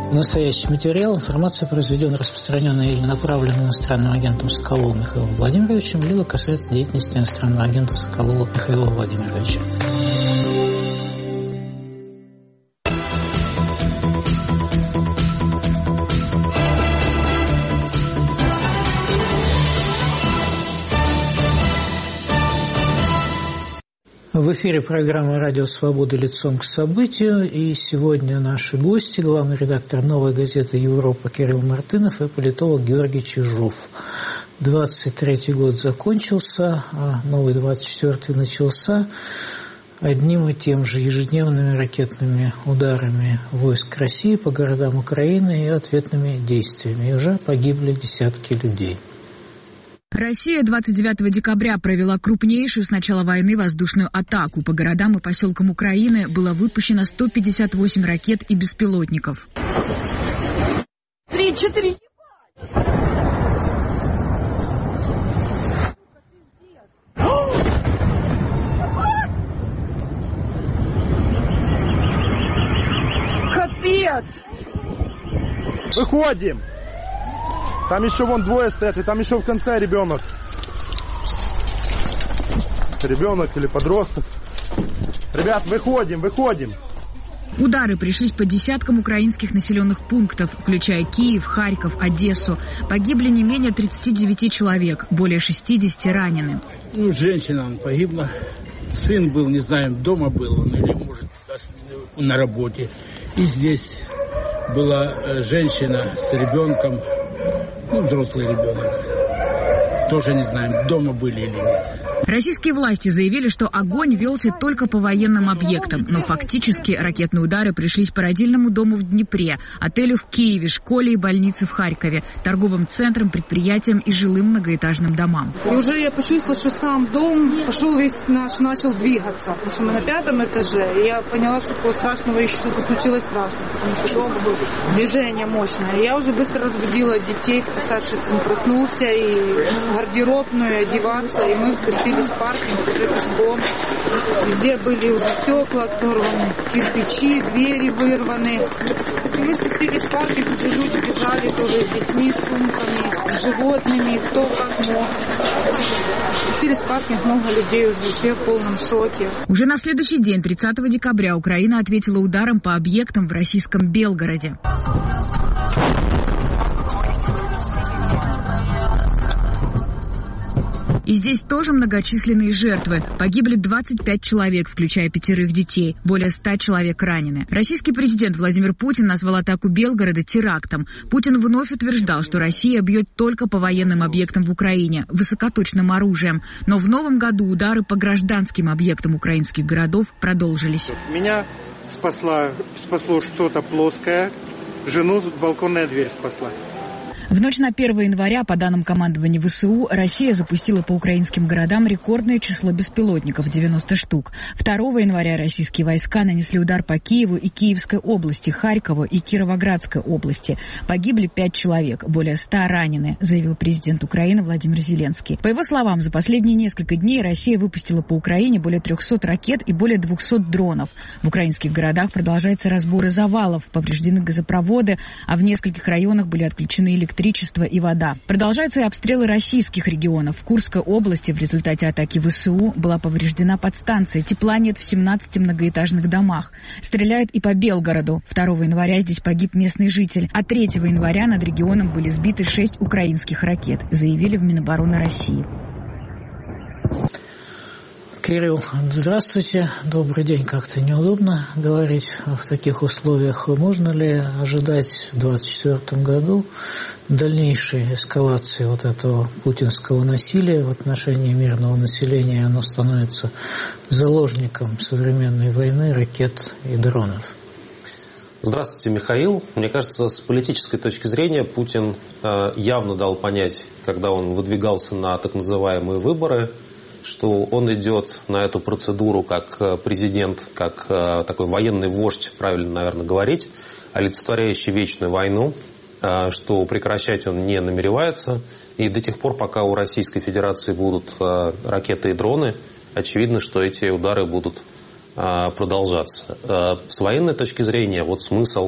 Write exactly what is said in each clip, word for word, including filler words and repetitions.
Настоящий материал, информация, произведенная, распространенная или направленная иностранным агентом Соколовым Михаилом Владимировичем, либо касается деятельности иностранного агента Соколова Михаила Владимировича. В эфире программа «Радио Свобода. Лицом к событию». И сегодня наши гости, главный редактор «Новой газеты Европа» Кирилл Мартынов и политолог Георгий Чижов. двадцать третий год закончился, а новый двадцать четвёртый начался одним и тем же ежедневными ракетными ударами войск России по городам Украины и ответными действиями. И уже погибли десятки людей. Россия двадцать девятого декабря провела крупнейшую с начала войны воздушную атаку. По городам и поселкам Украины было выпущено сто пятьдесят восемь ракет и беспилотников. Три-четыре. Капец! Выходим! Там еще вон двое стоят, и там еще в конце ребенок. Ребенок или подросток. Ребят, выходим, выходим. Удары пришлись по десяткам украинских населенных пунктов, включая Киев, Харьков, Одессу. Погибли не менее тридцати девяти человек, более шестидесяти ранены. Ну, женщина погибла. Сын был, не знаем, дома был он или, может, на работе. И здесь была женщина с ребенком. Ну, взрослый ребенок. Тоже не знаем, дома были или нет. Российские власти заявили, что огонь велся только по военным объектам, но фактически ракетные удары пришлись по родильному дому в Днепре, отелю в Киеве, школе и больнице в Харькове, торговым центрам, предприятиям и жилым многоэтажным домам. И уже я почувствовала, что сам дом пошел весь наш, начал двигаться, потому что мы на пятом этаже, и я поняла, что такого страшного еще что-то случилось страшно, потому что дом был, движение мощное. И я уже быстро разбудила детей, кто старший сын проснулся, и в гардеробную одеваться, и мы спустились в паркинг уже пешком. Везде были уже стекла оторваны, кирпичи, двери вырваны. И мы спустились в паркинг, уже люди бежали тоже с детьми, с сумками, с животными, кто как мог. Спустились в паркинг, много людей уже, все в полном шоке. Уже на следующий день, тридцатого декабря, Украина ответила ударом по объектам в российском Белгороде. И здесь тоже многочисленные жертвы. Погибли двадцать пять человек, включая пятерых детей. Более ста человек ранены. Российский президент Владимир Путин назвал атаку Белгорода терактом. Путин вновь утверждал, что Россия бьет только по военным объектам в Украине, высокоточным оружием. Но в новом году удары по гражданским объектам украинских городов продолжились. Меня спасла, спасло что-то плоское. Жену балконная дверь спасла. В ночь на первое января, по данным командования ВСУ, Россия запустила по украинским городам рекордное число беспилотников – девяносто штук. второго января российские войска нанесли удар по Киеву и Киевской области, Харькову и Кировоградской области. Погибли пять человек, более ста ранены, заявил президент Украины Владимир Зеленский. По его словам, за последние несколько дней Россия выпустила по Украине более трехсот ракет и более двухсот дронов. В украинских городах продолжаются разборы завалов, повреждены газопроводы, а в нескольких районах были отключены электричество. электричество и вода. Продолжаются и обстрелы российских регионов. В Курской области в результате атаки ВСУ была повреждена подстанция. Тепла нет в семнадцати многоэтажных домах. Стреляют и по Белгороду. второго января здесь погиб местный житель. А третьего января над регионом были сбиты шесть украинских ракет, заявили в Минобороны России. Кирилл, здравствуйте. Добрый день. Как-то неудобно говорить в таких условиях. Можно ли ожидать в двадцать четвёртом году дальнейшей эскалации вот этого путинского насилия в отношении мирного населения? Оно становится заложником современной войны, ракет и дронов. Здравствуйте, Михаил. Мне кажется, с политической точки зрения Путин явно дал понять, когда он выдвигался на так называемые выборы, что он идет на эту процедуру как президент, как такой военный вождь, правильно, наверное, говорить, олицетворяющий вечную войну, что прекращать он не намеревается. И до тех пор, пока у Российской Федерации будут ракеты и дроны, очевидно, что эти удары будут продолжаться. С военной точки зрения, вот смысл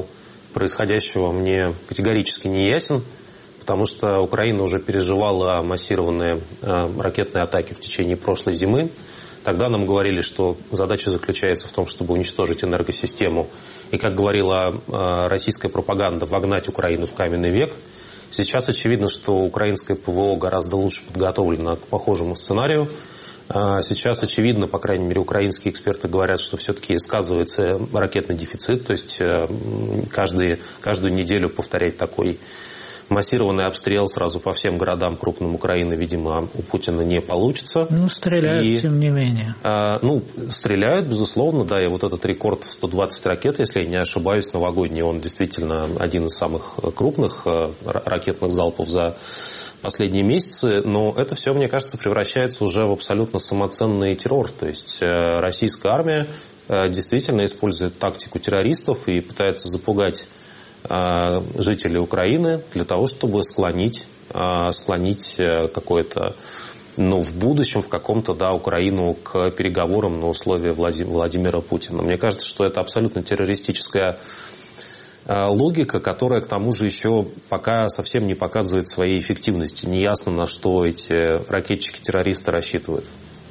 происходящего мне категорически не ясен, потому что Украина уже переживала массированные ракетные атаки в течение прошлой зимы. Тогда нам говорили, что задача заключается в том, чтобы уничтожить энергосистему. И, как говорила российская пропаганда, вогнать Украину в каменный век. Сейчас очевидно, что украинское ПВО гораздо лучше подготовлено к похожему сценарию. Сейчас очевидно, по крайней мере, украинские эксперты говорят, что все-таки сказывается ракетный дефицит. То есть каждый, каждую неделю повторять такой массированный обстрел сразу по всем городам крупным Украины, видимо, у Путина не получится. Ну, стреляют, и, тем не менее. А, ну, стреляют, безусловно, да, и вот этот рекорд в сто двадцать ракет, если я не ошибаюсь, новогодний, он действительно один из самых крупных ракетных залпов за последние месяцы, но это все, мне кажется, превращается уже в абсолютно самоценный террор. То есть российская армия действительно использует тактику террористов и пытается запугать жителей Украины для того, чтобы склонить, склонить какое-то, ну, в будущем, в каком-то, да, Украину к переговорам на условия Владимира Путина. Мне кажется, что это абсолютно террористическая логика, которая, к тому же, еще пока совсем не показывает своей эффективности. Неясно, на что эти ракетчики-террористы рассчитывают.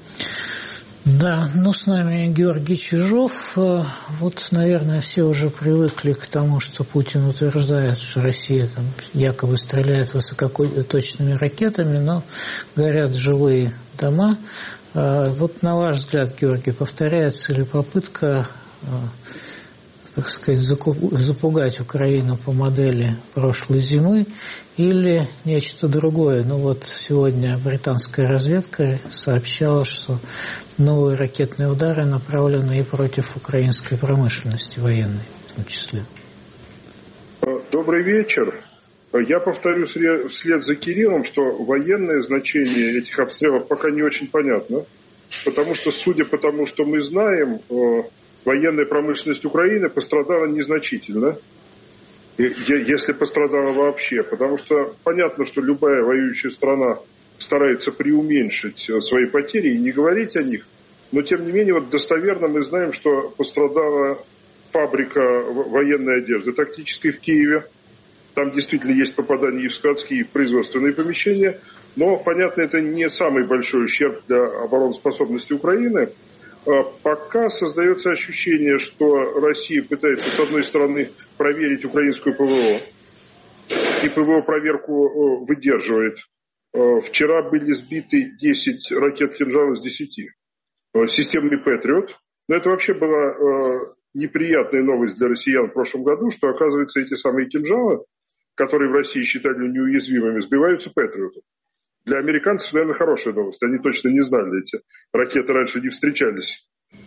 Да, ну с нами Георгий Чижов. Вот, наверное, все уже привыкли к тому, что Путин утверждает, что Россия там якобы стреляет высокоточными ракетами, но горят жилые дома. Вот на ваш взгляд, Георгий, повторяется ли попытка, так сказать, запугать Украину по модели прошлой зимы или нечто другое? Ну вот сегодня британская разведка сообщала, что новые ракетные удары направлены и против украинской промышленности военной в том числе. Добрый вечер. Я повторю вслед за Кириллом, что военное значение этих обстрелов пока не очень понятно, потому что, судя по тому, что мы знаем, военная промышленность Украины пострадала незначительно, если пострадала вообще, потому что понятно, что любая воюющая страна старается преуменьшить свои потери и не говорить о них, но тем не менее вот достоверно мы знаем, что пострадала фабрика военной одежды тактической в Киеве. Там действительно есть попадания и в складские, и в производственные помещения, но, понятно, это не самый большой ущерб для обороноспособности Украины. Пока создается ощущение, что Россия пытается, с одной стороны, проверить украинскую ПВО, и ПВО проверку выдерживает. Вчера были сбиты десять ракет «Кинжал» из десяти системами «Патриот». Но это вообще была неприятная новость для россиян в прошлом году, что, оказывается, эти самые «Кинжалы», которые в России считали неуязвимыми, сбиваются «Патриотом». Для американцев, наверное, хорошая новость. Они точно не знали, эти ракеты раньше не встречались.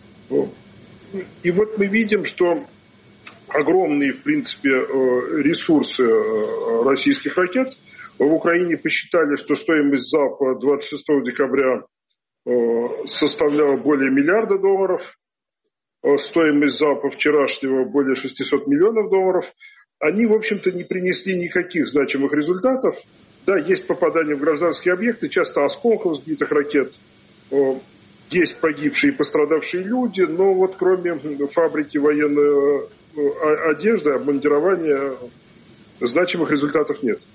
И вот мы видим, что огромные, в принципе, ресурсы российских ракет. В Украине посчитали, что стоимость залпа двадцать шестого декабря составляла более миллиарда долларов. Стоимость залпа вчерашнего более шестьсот миллионов долларов. Они, в общем-то, не принесли никаких значимых результатов. Да, есть попадания в гражданские объекты, часто осколков сбитых ракет. Есть погибшие и пострадавшие люди, но вот кроме фабрики военной одежды, обмундирования, значимых результатов нет.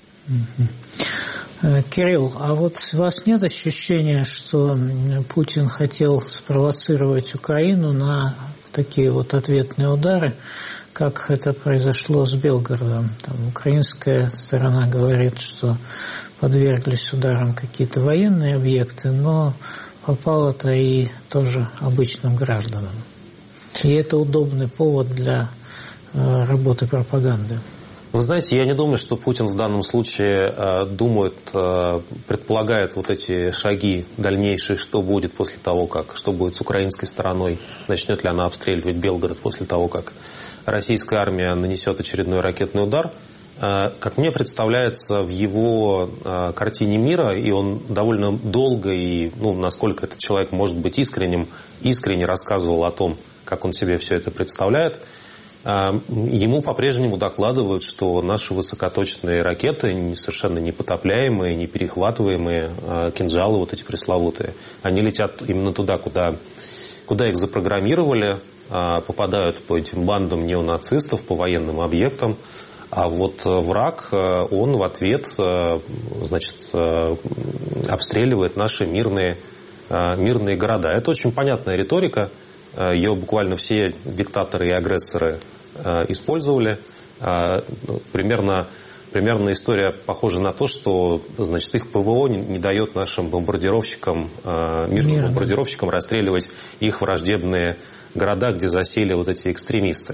Кирилл, а вот у вас нет ощущения, что Путин хотел спровоцировать Украину на такие вот ответные удары, как это произошло с Белгородом? Там украинская сторона говорит, что подверглись ударам какие-то военные объекты, но попало-то и тоже обычным гражданам. И это удобный повод для э, работы пропаганды. Вы знаете, я не думаю, что Путин в данном случае э, думает, э, предполагает вот эти шаги дальнейшие, что будет после того, как, что будет с украинской стороной, начнет ли она обстреливать Белгород после того, как российская армия нанесет очередной ракетный удар. Э, как мне представляется, в его э, картине мира, и он довольно долго, и ну, насколько этот человек может быть искренним, искренне рассказывал о том, как он себе все это представляет. Ему по-прежнему докладывают, что наши высокоточные ракеты, совершенно непотопляемые, неперехватываемые, кинжалы вот эти пресловутые, они летят именно туда, куда, куда их запрограммировали, попадают по этим бандам неонацистов, по военным объектам. А вот враг, он в ответ, значит, обстреливает наши мирные, мирные города. Это очень понятная риторика. Ее буквально все диктаторы и агрессоры использовали. Примерно, примерно история похожа на то, что, значит, их ПВО не, не дает нашим бомбардировщикам, мирным Мирно. бомбардировщикам расстреливать их враждебные города, где засели вот эти экстремисты.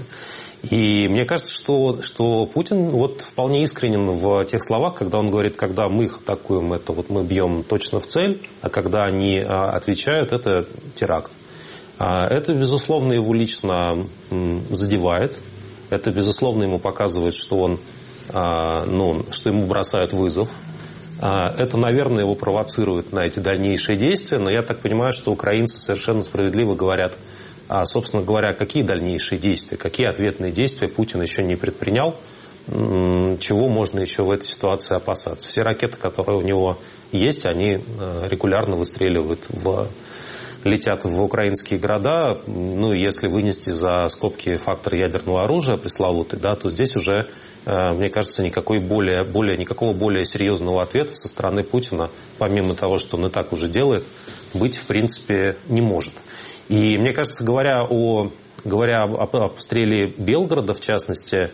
И мне кажется, что, что Путин вот вполне искренен в тех словах, когда он говорит, когда мы их атакуем, это вот мы бьем точно в цель, а когда они отвечают, это теракт. Это, безусловно, его лично задевает. Это, безусловно, ему показывает, что он, ну, что ему бросают вызов. Это, наверное, его провоцирует на эти дальнейшие действия, но я так понимаю, что украинцы совершенно справедливо говорят, а, собственно говоря, какие дальнейшие действия, какие ответные действия Путин еще не предпринял, чего можно еще в этой ситуации опасаться. Все ракеты, которые у него есть, они регулярно выстреливают, в, летят в украинские города. Ну, если вынести за скобки фактор ядерного оружия пресловутый, да, то здесь уже, мне кажется, никакой более, более, никакого более серьезного ответа со стороны Путина, помимо того, что он и так уже делает, быть в принципе не может. И мне кажется, говоря о, говоря об обстреле Белгорода, в частности,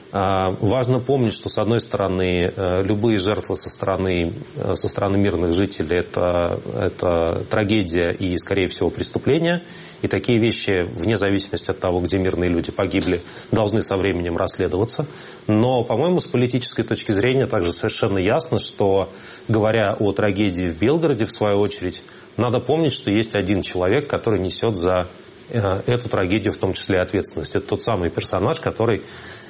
важно помнить, что, с одной стороны, любые жертвы со стороны, со стороны мирных жителей это, – это трагедия и, скорее всего, преступление. И такие вещи, вне зависимости от того, где мирные люди погибли, должны со временем расследоваться. Но, по-моему, с политической точки зрения также совершенно ясно, что, говоря о трагедии в Белгороде, в свою очередь, надо помнить, что есть один человек, который несет за эту трагедию в том числе ответственность. Это тот самый персонаж, который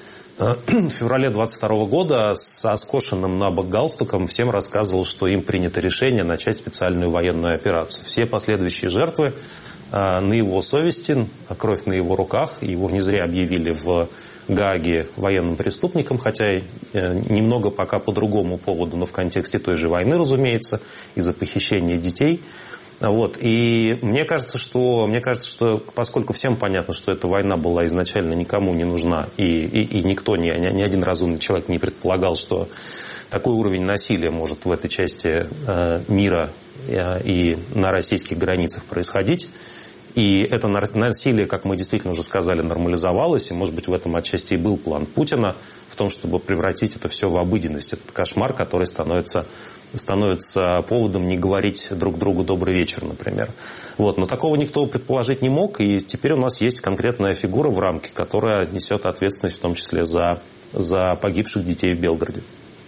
в феврале двадцать второго года со скошенным на бок галстуком всем рассказывал, что им принято решение начать специальную военную операцию. Все последующие жертвы на его совести, кровь на его руках. Его не зря объявили в Гааге военным преступником, хотя немного пока по другому поводу, но в контексте той же войны, разумеется, из-за похищения детей. Вот. И мне кажется, что, мне кажется, что поскольку всем понятно, что эта война была изначально никому не нужна, и, и, и никто, ни, ни один разумный человек не предполагал, что такой уровень насилия может в этой части э, мира э, и на российских границах происходить, и это насилие, как мы действительно уже сказали, нормализовалось, и, может быть, в этом отчасти и был план Путина, в том, чтобы превратить это все в обыденность, этот кошмар, который становится, становится поводом не говорить друг другу «добрый вечер», например. Вот. Но такого никто предположить не мог, и теперь у нас есть конкретная фигура в рамке, которая несет ответственность в том числе за, за погибших детей в Белгороде.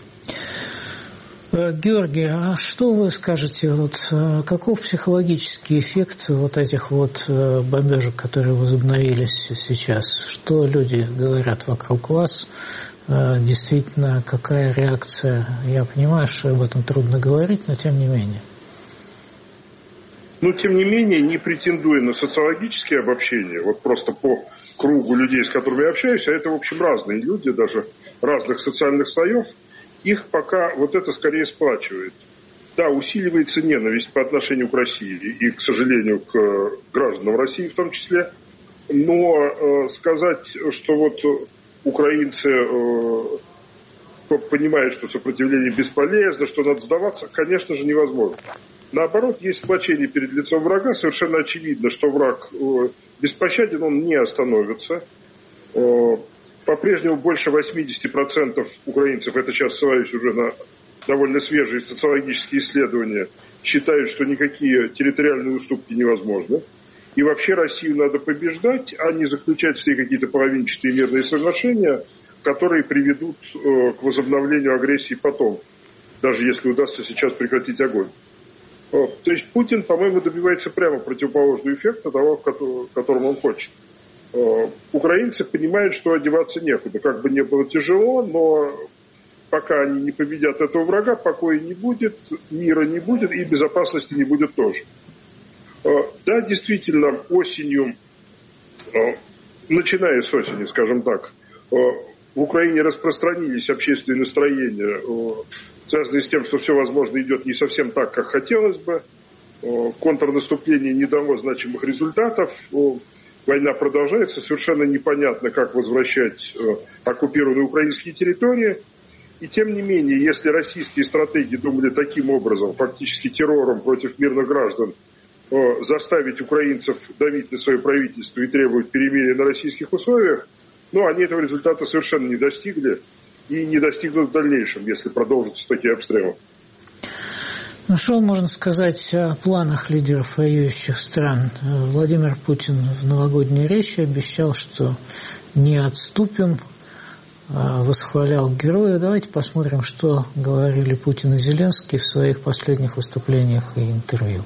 Георгий, а что вы скажете, вот, каков психологический эффект вот этих вот бомбежек, которые возобновились сейчас? Что люди говорят вокруг вас? Действительно, какая реакция? Я понимаю, что об этом трудно говорить, но тем не менее. Но, тем не менее, не претендуя на социологические обобщения, вот просто по кругу людей, с которыми я общаюсь, а это, в общем, разные люди, даже разных социальных слоев, их пока вот это скорее сплачивает. Да, усиливается ненависть по отношению к России и, к сожалению, к гражданам России в том числе. Но э, сказать, что вот украинцы э, понимают, что сопротивление бесполезно, что надо сдаваться, конечно же, невозможно. Наоборот, есть сплочение перед лицом врага. Совершенно очевидно, что враг э, беспощаден, он не остановится. Э, По-прежнему больше восемьдесят процентов украинцев, это сейчас ссылаюсь уже на довольно свежие социологические исследования, считают, что никакие территориальные уступки невозможны. И вообще Россию надо побеждать, а не заключать с ней какие-то половинчатые мирные соглашения, которые приведут э, к возобновлению агрессии потом, даже если удастся сейчас прекратить огонь. Э, то есть Путин, по-моему, добивается прямо противоположного эффекта того, которому он хочет. Украинцы понимают, что одеваться некуда. Как бы не было тяжело, но пока они не победят этого врага, покоя не будет, мира не будет и безопасности не будет тоже. Да, действительно, осенью, начиная с осени, скажем так, в Украине распространились общественные настроения, связанные с тем, что все, возможно, идет не совсем так, как хотелось бы. контрнаступление не дало значимых результатов, война продолжается, совершенно непонятно, как возвращать оккупированные украинские территории. И тем не менее, если российские стратеги думали таким образом, фактически террором против мирных граждан, заставить украинцев давить на свое правительство и требовать перемирия на российских условиях, но они этого результата совершенно не достигли и не достигнут в дальнейшем, если продолжатся такие обстрелы. Ну, что можно сказать о планах лидеров воюющих стран? Владимир Путин в новогодней речи обещал, что не отступим, восхвалял героя. Давайте посмотрим, что говорили Путин и Зеленский в своих последних выступлениях и интервью.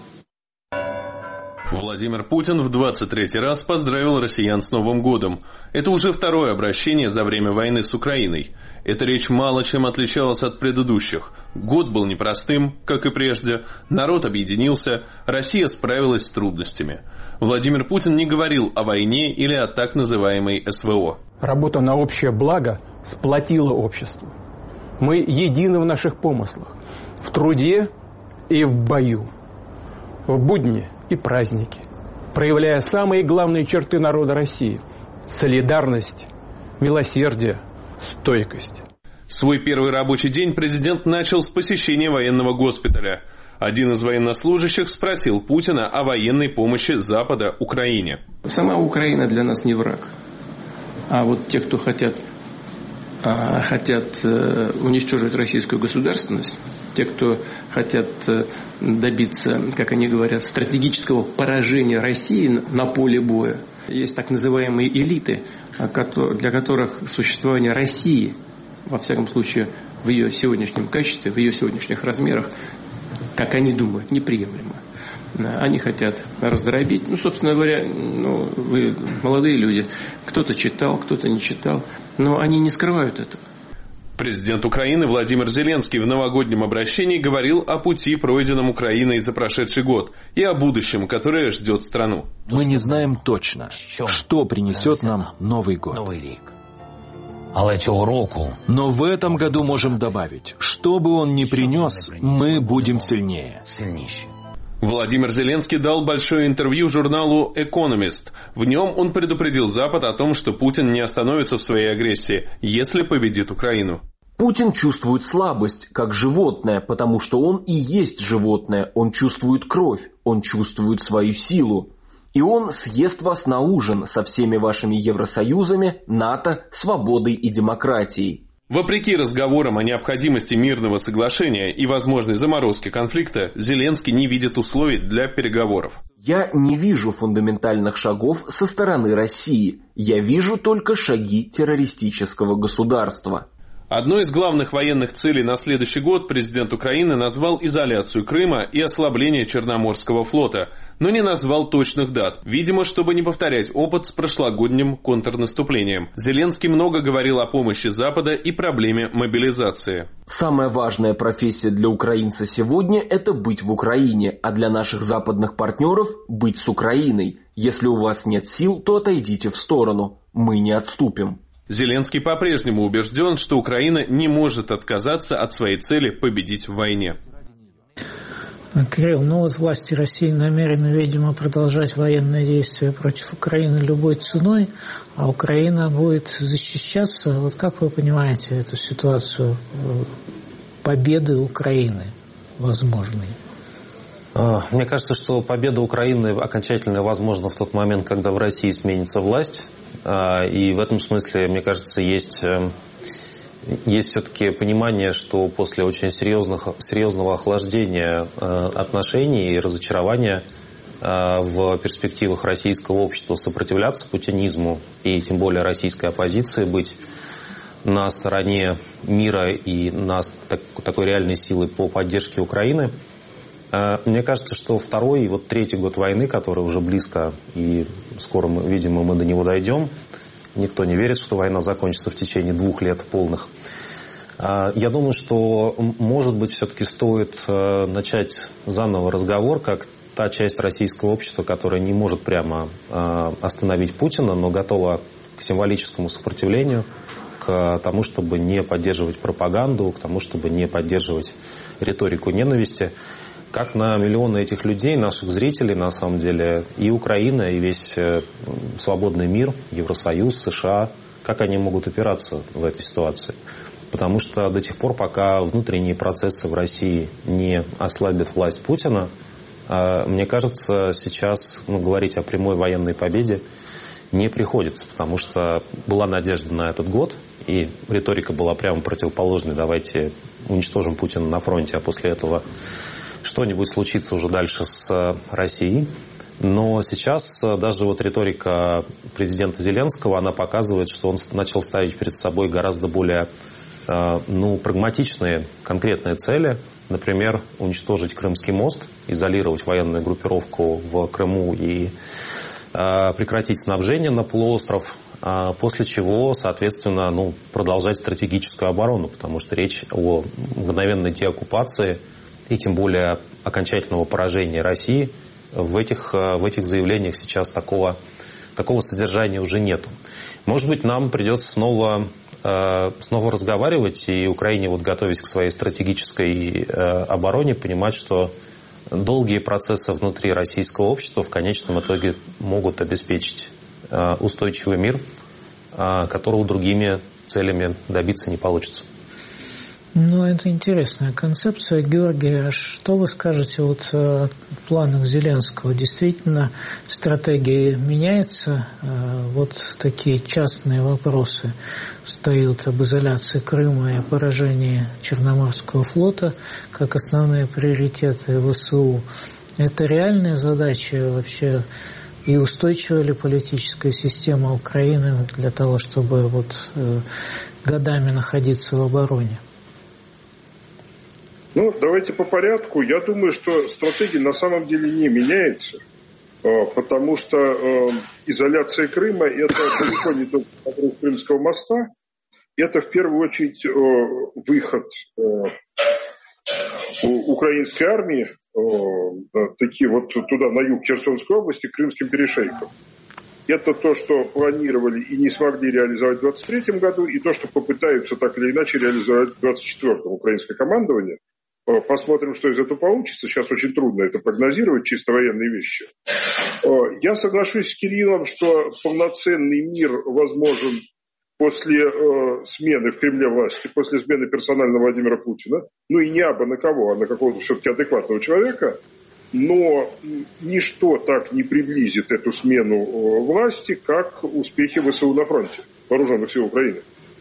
Владимир Путин в двадцать третий раз поздравил россиян с Новым годом. Это уже второе обращение за время войны с Украиной. Эта речь мало чем отличалась от предыдущих. Год был непростым, как и прежде. Народ объединился, Россия справилась с трудностями. Владимир Путин не говорил о войне или о так называемой эс вэ о. Работа на общее благо сплотила общество. Мы едины в наших помыслах, в труде и в бою, в будни и праздники, проявляя самые главные черты народа России – солидарность, милосердие, стойкость. Свой первый рабочий день президент начал с посещения военного госпиталя. Один из военнослужащих спросил Путина о военной помощи Запада Украине. Сама Украина для нас не враг. А вот те, кто хотят, а, хотят а, уничтожить российскую государственность, те, кто хотят а, добиться, как они говорят, стратегического поражения России на поле боя, есть так называемые элиты, для которых существование России, во всяком случае, в ее сегодняшнем качестве, в ее сегодняшних размерах, как они думают, неприемлемо. Они хотят раздробить. Ну, собственно говоря, ну, вы молодые люди. Кто-то читал, кто-то не читал. Но они не скрывают этого. Президент Украины Владимир Зеленский в новогоднем обращении говорил о пути, пройденном Украиной за прошедший год, и о будущем, которое ждет страну. Мы не знаем точно, что принесет нам Новый год. Но в этом году можем добавить, что бы он ни принес, мы будем сильнее. Владимир Зеленский дал большое интервью журналу «Экономист». В нем он предупредил Запад о том, что Путин не остановится в своей агрессии, если победит Украину. Путин чувствует слабость, как животное, потому что он и есть животное. Он чувствует кровь, он чувствует свою силу. И он съест вас на ужин со всеми вашими Евросоюзами, НАТО, свободой и демократией. Вопреки разговорам о необходимости мирного соглашения и возможной заморозки конфликта, Зеленский не видит условий для переговоров. Я не вижу фундаментальных шагов со стороны России. Я вижу только шаги террористического государства. Одной из главных военных целей на следующий год президент Украины назвал изоляцию Крыма и ослабление Черноморского флота, но не назвал точных дат, видимо, чтобы не повторять опыт с прошлогодним контрнаступлением. Зеленский много говорил о помощи Запада и проблеме мобилизации. Самая важная профессия для украинца сегодня – это быть в Украине, а для наших западных партнеров – быть с Украиной. Если у вас нет сил, то отойдите в сторону. Мы не отступим. Зеленский по-прежнему убежден, что Украина не может отказаться от своей цели победить в войне. Кирилл, ну вот власти России намерены, видимо, продолжать военные действия против Украины любой ценой, а Украина будет защищаться. Вот как вы понимаете эту ситуацию победы Украины возможной? Мне кажется, что победа Украины окончательно возможна в тот момент, когда в России сменится власть. И в этом смысле, мне кажется, есть, есть все-таки понимание, что после очень серьезных, серьезного охлаждения отношений и разочарования в перспективах российского общества сопротивляться путинизму и тем более российской оппозиции, быть на стороне мира и на такой реальной силы по поддержке Украины. Мне кажется, что второй и вот третий год войны, который уже близко, и скоро, мы, видимо, мы до него дойдем, никто не верит, что война закончится в течение двух лет полных. Я думаю, что, может быть, все-таки стоит начать заново разговор, как та часть российского общества, которая не может прямо остановить Путина, но готова к символическому сопротивлению, к тому, чтобы не поддерживать пропаганду, к тому, чтобы не поддерживать риторику ненависти. как на миллионы этих людей, наших зрителей, на самом деле, и Украина, и весь свободный мир, Евросоюз, США, как они могут опираться в этой ситуации. Потому что до тех пор, пока внутренние процессы в России не ослабят власть Путина, мне кажется, сейчас ну, говорить о прямой военной победе не приходится, потому что была надежда на этот год, и риторика была прямо противоположной. Давайте уничтожим Путина на фронте, а после этого что-нибудь случится уже дальше с Россией. Но сейчас даже вот риторика президента Зеленского, она показывает, что он начал ставить перед собой гораздо более ну, прагматичные, конкретные цели. Например, уничтожить Крымский мост, изолировать военную группировку в Крыму и прекратить снабжение на полуостров, после чего, соответственно, ну, продолжать стратегическую оборону, потому что речь о мгновенной деоккупации и тем более окончательного поражения России в этих, в этих заявлениях сейчас такого, такого содержания уже нет. Может быть, нам придется снова, снова разговаривать и Украине, вот, готовясь к своей стратегической обороне, понимать, что долгие процессы внутри российского общества в конечном итоге могут обеспечить устойчивый мир, которого другими целями добиться не получится. Ну, это интересная концепция. Георгий, что вы скажете вот о планах Зеленского? Действительно, стратегия меняется? Вот такие частные вопросы встают об изоляции Крыма и о поражении Черноморского флота как основные приоритеты ВСУ. Это реальная задача вообще? И устойчива ли политическая система Украины для того, чтобы вот годами находиться в обороне? Ну, давайте по порядку. Я думаю, что стратегия на самом деле не меняется, потому что изоляция Крыма – это далеко не только вопрос Крымского моста, это в первую очередь выход украинской армии такие вот туда, на юг Херсонской области, к крымским перешейкам. Это то, что планировали и не смогли реализовать в двадцать третьем году, и то, что попытаются так или иначе реализовать в двадцать четвёртом украинское командование. Посмотрим, что из этого получится. Сейчас очень трудно это прогнозировать, чисто военные вещи. Я соглашусь с Кириллом, что полноценный мир возможен после э, смены в Кремле власти, после смены персонально Владимира Путина. Ну и не абы на кого, а на какого-то все-таки адекватного человека. Но ничто так не приблизит эту смену э, власти, как успехи ВСУ на фронте, вооруженных сил Украины.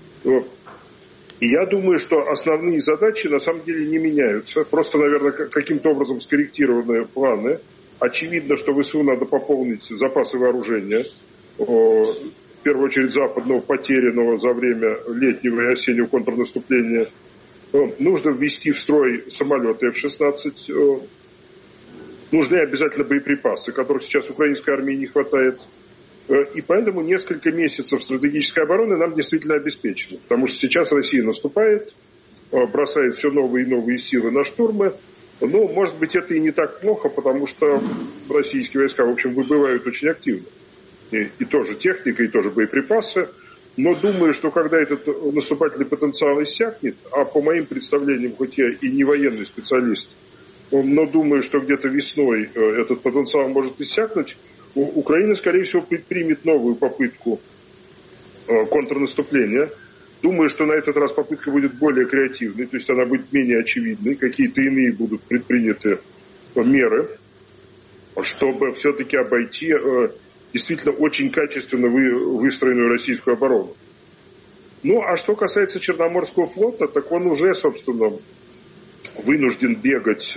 И я думаю, что основные задачи на самом деле не меняются. Просто, наверное, каким-то образом скорректированные планы. Очевидно, что ВСУ надо пополнить запасы вооружения. В первую очередь западного, потерянного за время летнего и осеннего контрнаступления. Нужно ввести в строй самолеты эф шестнадцать. Нужны обязательно боеприпасы, которых сейчас украинской армии не хватает. И поэтому несколько месяцев стратегической обороны нам действительно обеспечены. Потому что сейчас Россия наступает, бросает все новые и новые силы на штурмы. Но, может быть, это и не так плохо, потому что российские войска, в общем, выбывают очень активно. И, и тоже техника, и тоже боеприпасы. Но думаю, что когда этот наступательный потенциал иссякнет, а по моим представлениям, хоть я и не военный специалист, но думаю, что где-то весной этот потенциал может иссякнуть, Украина, скорее всего, предпримет новую попытку контрнаступления. Думаю, что на этот раз попытка будет более креативной, то есть она будет менее очевидной, какие-то иные будут предприняты меры, чтобы все-таки обойти действительно очень качественно выстроенную российскую оборону. Ну, а что касается Черноморского флота, так он уже, собственно, вынужден бегать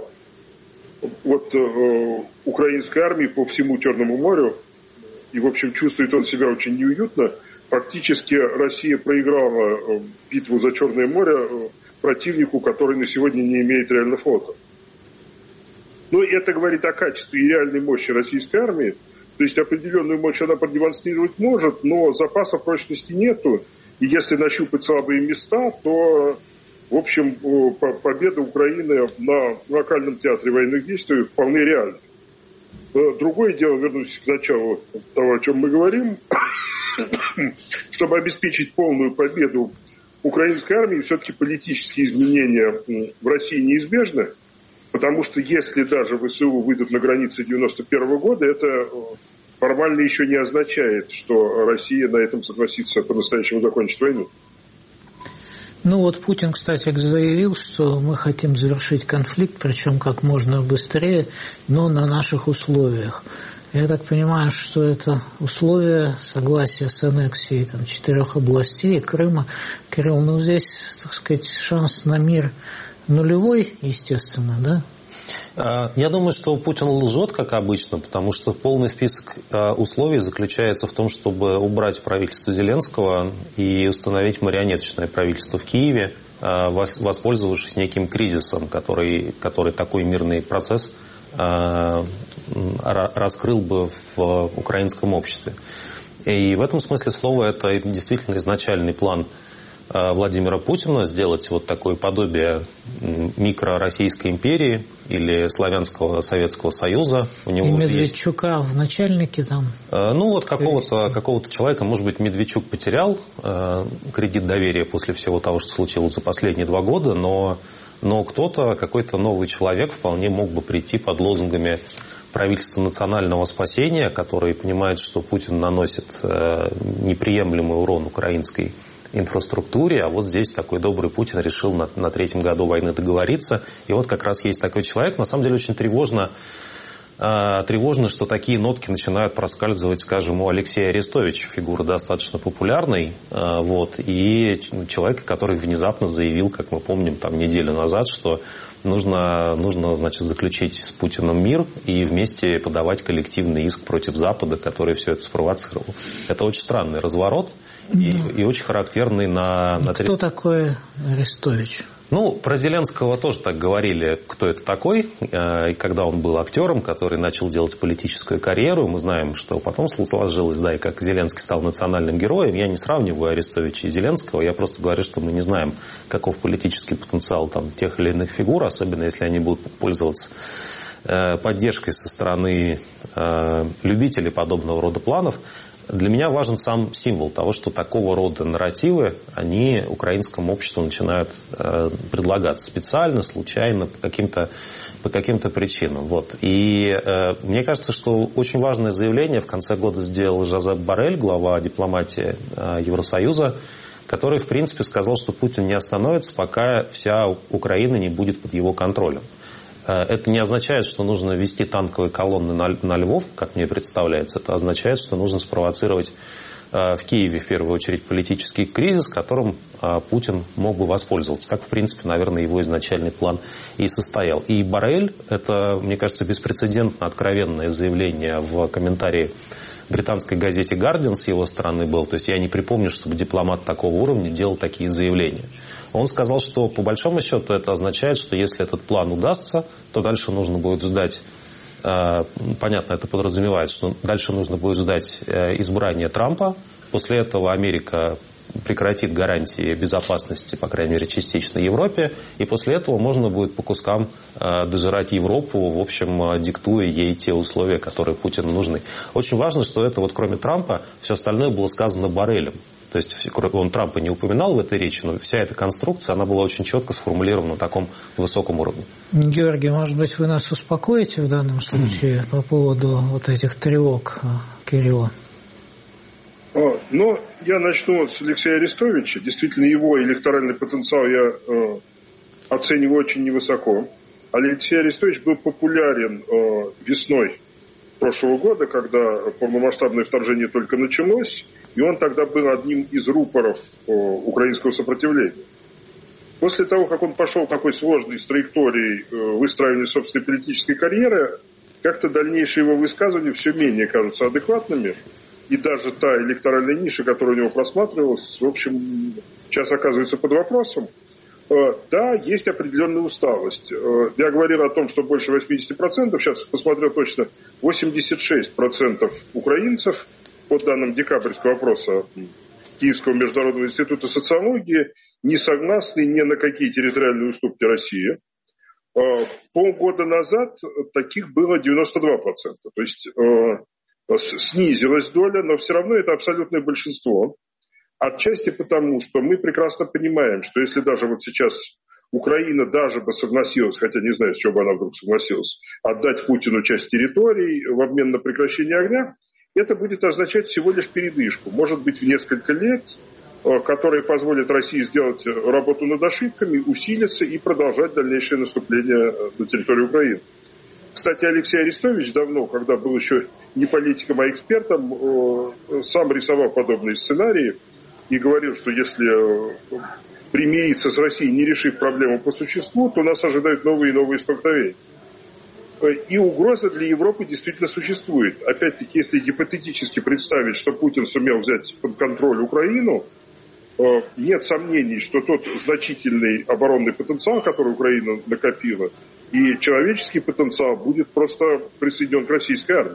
от э, украинской армии по всему Черному морю. И, в общем, чувствует он себя очень неуютно. Фактически Россия проиграла битву за Черное море противнику, который на сегодня не имеет реально флота. Но это говорит о качестве и реальной мощи российской армии. То есть определенную мощь она продемонстрировать может, но запасов прочности нету. И если нащупать слабые места, то... В общем, победа Украины на локальном театре военных действий вполне реальна. Другое дело, вернусь к началу того, о чем мы говорим, чтобы обеспечить полную победу украинской армии, все-таки политические изменения в России неизбежны. Потому что если даже ВСУ выйдут на границы девяносто первого года, это формально еще не означает, что Россия на этом согласится по-настоящему закончить войну. Ну вот Путин, кстати, заявил, что мы хотим завершить конфликт, причем как можно быстрее, но на наших условиях. Я так понимаю, что это условия согласия с аннексией там, четырех областей Крыма. Кирилл, ну здесь, так сказать, шанс на мир нулевой, естественно, да? Я думаю, что Путин лжет, как обычно, потому что полный список условий заключается в том, чтобы убрать правительство Зеленского и установить марионеточное правительство в Киеве, воспользовавшись неким кризисом, который, который такой мирный процесс раскрыл бы в украинском обществе. И в этом смысле слова это действительно изначальный план Владимира Путина сделать вот такое подобие микро-российской империи или славянского Советского Союза. У него и Медведчука есть... в начальнике там? Ну вот какого-то, какого-то человека, может быть, Медведчук потерял э, кредит доверия после всего того, что случилось за последние два года, но, но кто-то, какой-то новый человек вполне мог бы прийти под лозунгами правительства национального спасения, который понимает, что Путин наносит э, неприемлемый урон украинской инфраструктуре, а вот здесь такой добрый Путин решил на, на третьем году войны договориться. И вот как раз есть такой человек. На самом деле очень тревожно, э, тревожно, что такие нотки начинают проскальзывать, скажем, у Алексея Арестовича, фигура достаточно популярной, э, вот, и человека, который внезапно заявил, как мы помним, там неделю назад, что нужно, нужно, значит, заключить с Путиным мир и вместе подавать коллективный иск против Запада, который все это спровоцировал. Это очень странный разворот. И, и очень характерный на... на... Кто такой Арестович? Ну, про Зеленского тоже так говорили, кто это такой. И когда он был актером, который начал делать политическую карьеру, мы знаем, что потом сложилось, да, и как Зеленский стал национальным героем. Я не сравниваю Арестовича и Зеленского, я просто говорю, что мы не знаем, каков политический потенциал там, тех или иных фигур, особенно если они будут пользоваться поддержкой со стороны любителей подобного рода планов. Для меня важен сам символ того, что такого рода нарративы, они украинскому обществу начинают э, предлагаться специально, случайно, по каким-то, по каким-то причинам. Вот. И э, мне кажется, что очень важное заявление в конце года сделал Жозеп Боррель, глава дипломатии э, Евросоюза, который, в принципе, сказал, что Путин не остановится, пока вся Украина не будет под его контролем. Это не означает, что нужно вести танковые колонны на, на Львов, как мне представляется. Это означает, что нужно спровоцировать э, в Киеве, в первую очередь, политический кризис, которым э, Путин мог бы воспользоваться. Как, в принципе, наверное, его изначальный план и состоял. И Боррель, это, мне кажется, беспрецедентно откровенное заявление в комментарии британской газете «Гардиан» с его стороны был. То есть я не припомню, чтобы дипломат такого уровня делал такие заявления. Он сказал, что по большому счету это означает, что если этот план удастся, то дальше нужно будет ждать, э, понятно, это подразумевает, что дальше нужно будет ждать э, избрания Трампа. После этого Америка прекратит гарантии безопасности, по крайней мере, частично Европе, и после этого можно будет по кускам э, дожирать Европу, в общем, э, диктуя ей те условия, которые Путину нужны. Очень важно, что это вот кроме Трампа, все остальное было сказано Боррелем. То есть он Трампа не упоминал в этой речи, но вся эта конструкция, она была очень четко сформулирована на таком высоком уровне. Георгий, может быть, вы нас успокоите в данном случае по поводу вот этих тревог Кирилла? Ну, я начну с Алексея Арестовича. Действительно, его электоральный потенциал я э, оцениваю очень невысоко. Алексей Арестович был популярен э, весной прошлого года, когда полномасштабное вторжение только началось, и он тогда был одним из рупоров э, украинского сопротивления. После того, как он пошел такой сложной с траекторией э, выстраивания собственной политической карьеры, как-то дальнейшие его высказывания все менее кажутся адекватными. И даже та электоральная ниша, которая у него просматривалась, в общем, сейчас оказывается под вопросом. Да, есть определенная усталость. Я говорил о том, что больше восемьдесят процентов, сейчас посмотрел точно, восемьдесят шесть процентов украинцев, по данным декабрьского опроса Киевского международного института социологии, не согласны ни на какие территориальные уступки России. Полгода назад таких было девяносто два процента. То есть снизилась доля, но все равно это абсолютное большинство. Отчасти потому, что мы прекрасно понимаем, что если даже вот сейчас Украина даже бы согласилась, хотя не знаю, с чего бы она вдруг согласилась, отдать Путину часть территорий в обмен на прекращение огня, это будет означать всего лишь передышку, может быть, в несколько лет, которая позволит России сделать работу над ошибками, усилиться и продолжать дальнейшее наступление на территорию Украины. Кстати, Алексей Арестович давно, когда был еще не политиком, а экспертом, сам рисовал подобные сценарии и говорил, что если примириться с Россией, не решив проблему по существу, то нас ожидают новые и новые столкновения. И угроза для Европы действительно существует. Опять-таки, если гипотетически представить, что Путин сумел взять под контроль Украину, нет сомнений, что тот значительный оборонный потенциал, который Украина накопила, и человеческий потенциал будет просто присоединен к российской армии.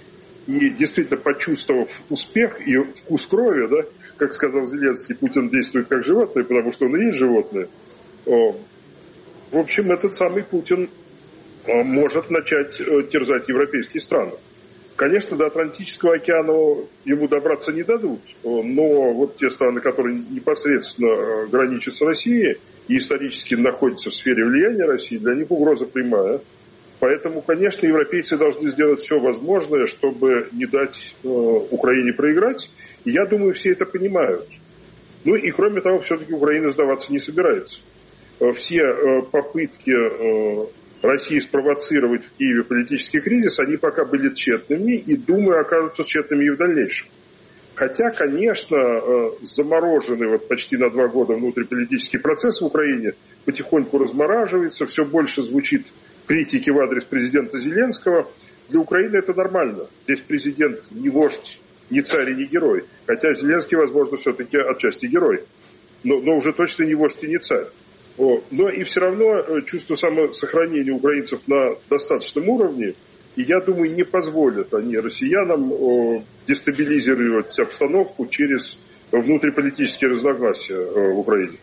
И действительно, почувствовав успех и вкус крови, да, как сказал Зеленский, Путин действует как животное, потому что он и есть животное. В общем, этот самый Путин может начать терзать европейские страны. Конечно, до Атлантического океана ему добраться не дадут, но вот те страны, которые непосредственно граничат с Россией и исторически находятся в сфере влияния России, для них угроза прямая. Поэтому, конечно, европейцы должны сделать все возможное, чтобы не дать э, Украине проиграть. И я думаю, все это понимают. Ну и, кроме того, все-таки Украина сдаваться не собирается. Все э, попытки э, России спровоцировать в Киеве политический кризис, они пока были тщетными и, думаю, окажутся тщетными и в дальнейшем. Хотя, конечно, э, замороженный вот почти на два года внутриполитический процесс в Украине потихоньку размораживается, все больше звучит критики в адрес президента Зеленского. Для Украины это нормально. Здесь президент не вождь, не царь и не герой. Хотя Зеленский, возможно, все-таки отчасти герой. Но, но уже точно не вождь и не царь. О, но и все равно чувство самосохранения украинцев на достаточном уровне, и я думаю, не позволят они россиянам о, дестабилизировать обстановку через внутриполитические разногласия о, в Украине.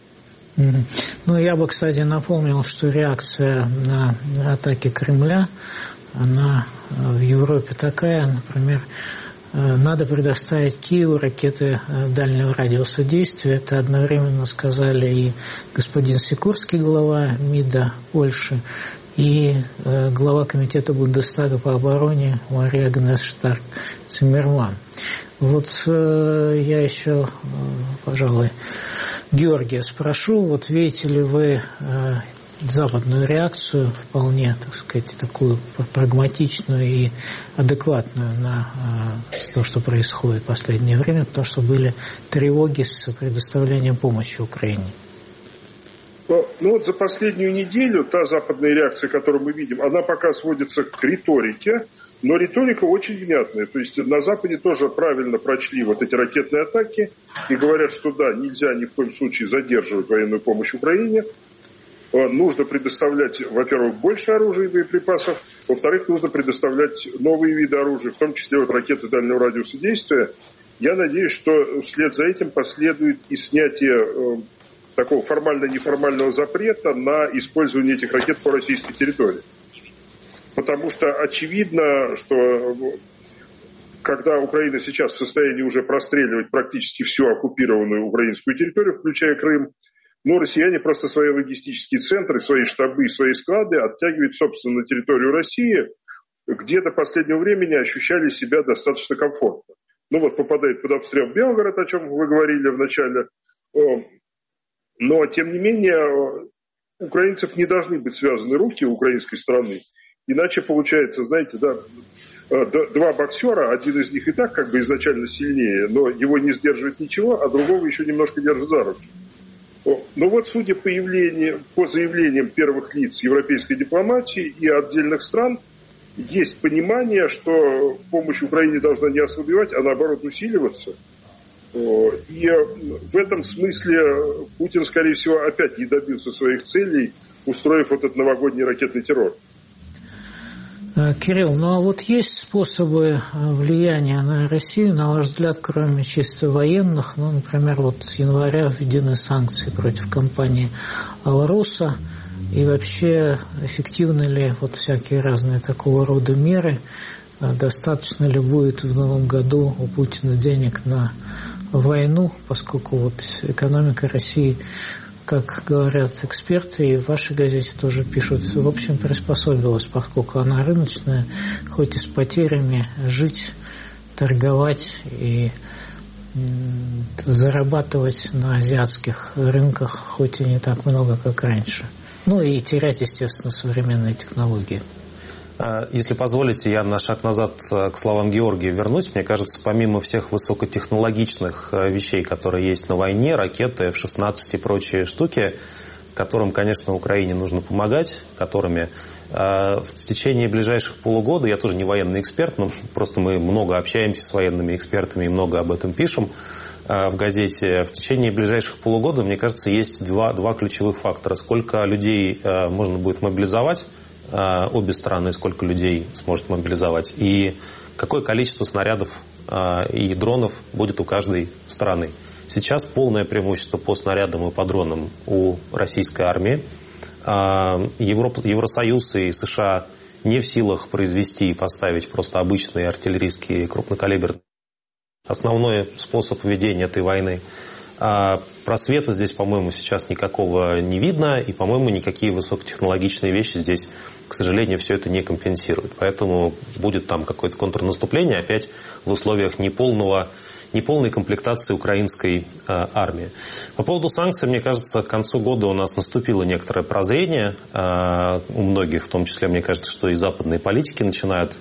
Ну, я бы, кстати, напомнил, что реакция на атаки Кремля, она в Европе такая, например, надо предоставить Киеву ракеты дальнего радиуса действия. Это одновременно сказали и господин Сикорский, глава МИДа Польши, и глава комитета Бундестага по обороне Мария Агнес-Штарк-Циммерман. Вот я еще, пожалуй, Георгия спрошу, вот видите ли вы западную реакцию, вполне, так сказать, такую прагматичную и адекватную на то, что происходит в последнее время, потому что были тревоги с предоставлением помощи Украине? Ну вот за последнюю неделю та западная реакция, которую мы видим, она пока сводится к риторике, но риторика очень внятная. То есть на Западе тоже правильно прочли вот эти ракетные атаки и говорят, что да, нельзя ни в коем случае задерживать военную помощь Украине. Нужно предоставлять, во-первых, больше оружия и боеприпасов, во-вторых, нужно предоставлять новые виды оружия, в том числе вот ракеты дальнего радиуса действия. Я надеюсь, что вслед за этим последует и снятие э, такого формально-неформального запрета на использование этих ракет по российской территории. Потому что очевидно, что когда Украина сейчас в состоянии уже простреливать практически всю оккупированную украинскую территорию, включая Крым, но россияне просто свои логистические центры, свои штабы, свои склады оттягивают, собственно, на территорию России, где до последнего времени ощущали себя достаточно комфортно. Ну вот попадает под обстрел Белгород, о чем вы говорили в начале. Но, тем не менее, у украинцев не должны быть связаны руки у украинской стороны. Иначе получается, знаете, да, два боксера, один из них и так как бы изначально сильнее, но его не сдерживает ничего, а другого еще немножко держит за руки. Но вот судя по, явлению, по заявлениям первых лиц европейской дипломатии и отдельных стран, есть понимание, что помощь Украине должна не ослабевать, а наоборот усиливаться. И в этом смысле Путин, скорее всего, опять не добился своих целей, устроив вот этот новогодний ракетный террор. Кирилл, ну а вот есть способы влияния на Россию, на ваш взгляд, кроме чисто военных? Ну, например, вот с января введены санкции против компании «Алроса». И вообще, эффективны ли вот всякие разные такого рода меры? Достаточно ли будет в новом году у Путина денег на войну, поскольку вот экономика России как говорят эксперты, и в вашей газете тоже пишут, в общем, приспособилась, поскольку она рыночная, хоть и с потерями, жить, торговать и зарабатывать на азиатских рынках, хоть и не так много, как раньше. Ну и терять, естественно, современные технологии. Если позволите, я на шаг назад к словам Георгия вернусь. Мне кажется, помимо всех высокотехнологичных вещей, которые есть на войне, ракеты, эф шестнадцать и прочие штуки, которым, конечно, Украине нужно помогать, которыми в течение ближайших полугода, я тоже не военный эксперт, но просто мы много общаемся с военными экспертами и много об этом пишем в газете. В течение ближайших полугода, мне кажется, есть два, два ключевых фактора. Сколько людей можно будет мобилизовать, обе стороны, сколько людей сможет мобилизовать, и какое количество снарядов и дронов будет у каждой стороны. Сейчас полное преимущество по снарядам и по дронам у российской армии. Европа, Евросоюз и США не в силах произвести и поставить просто обычные артиллерийские крупнокалиберные. Основной способ ведения этой войны. А просвета здесь, по-моему, сейчас никакого не видно, и, по-моему, никакие высокотехнологичные вещи здесь, к сожалению, все это не компенсируют. Поэтому будет там какое-то контрнаступление опять в условиях неполного, неполной комплектации украинской э, армии. По поводу санкций, мне кажется, к концу года у нас наступило некоторое прозрение э, у многих, в том числе, мне кажется, что и западные политики начинают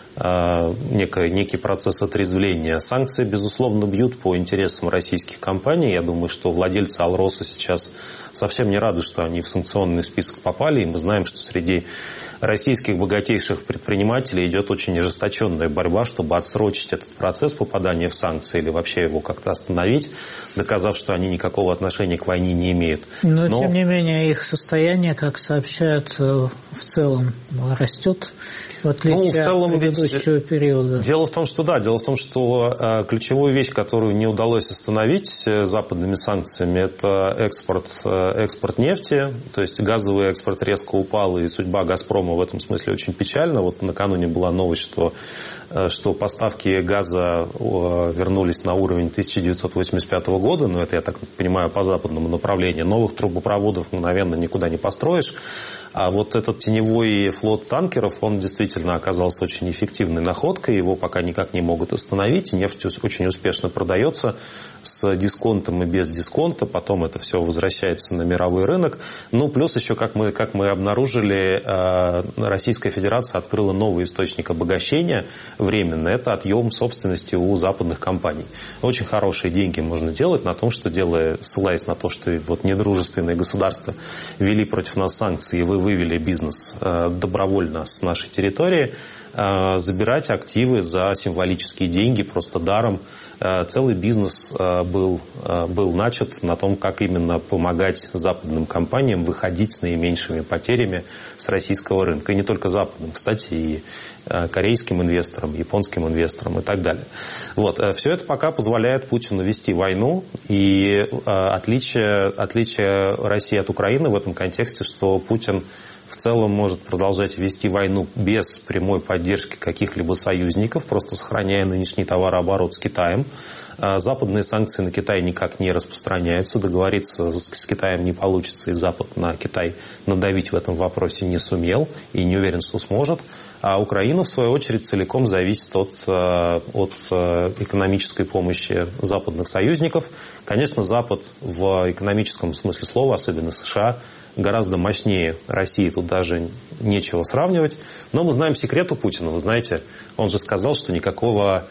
Некий, некий процесс отрезвления. Санкции, безусловно, бьют по интересам российских компаний. Я думаю, что владельцы Алроса сейчас совсем не рады, что они в санкционный список попали. И мы знаем, что среди российских богатейших предпринимателей идет очень ожесточенная борьба, чтобы отсрочить этот процесс попадания в санкции или вообще его как-то остановить, доказав, что они никакого отношения к войне не имеют. Но, Но... тем не менее, их состояние, как сообщают, в целом растет, в отличие ну, в целом, от предыдущего ведь... периода. Дело в том, что да, дело в том, что э, ключевую вещь, которую не удалось остановить э, западными санкциями, это экспорт, э, экспорт нефти, то есть газовый экспорт резко упал, и судьба «Газпрома» в этом смысле очень печальна. Вот накануне была новость, что, э, что поставки газа э, вернулись на уровень тысяча девятьсот восемьдесят пятого года, но это, я так понимаю, по западному направлению. Новых трубопроводов мгновенно никуда не построишь. А вот этот теневой флот танкеров, он действительно оказался очень эффективной находкой, его пока никак не могут остановить, нефть очень успешно продается с дисконтом и без дисконта, потом это все возвращается на мировой рынок. Ну, плюс еще, как мы, как мы обнаружили, Российская Федерация открыла новый источник обогащения временно, это отъем собственности у западных компаний. Очень хорошие деньги можно делать на том, что делая, ссылаясь на то, что вот недружественные государства ввели против нас санкции, и вы вывели бизнес добровольно с нашей территории, забирать активы за символические деньги просто даром. Целый бизнес был, был начат на том, как именно помогать западным компаниям выходить с наименьшими потерями с российского рынка. И не только западным, кстати, и корейским инвесторам, японским инвесторам и так далее. Вот. Все это пока позволяет Путину вести войну. И отличие, отличие России от Украины в этом контексте, что Путин в целом может продолжать вести войну без прямой поддержки каких-либо союзников, просто сохраняя нынешний товарооборот с Китаем. Западные санкции на Китай никак не распространяются, договориться с Китаем не получится, и Запад на Китай надавить в этом вопросе не сумел и не уверен, что сможет. А Украина, в свою очередь, целиком зависит от, от экономической помощи западных союзников. Конечно, Запад в экономическом смысле слова, особенно США, гораздо мощнее России, тут даже нечего сравнивать. Но мы знаем секрет у Путина, вы знаете, он же сказал, что никакого,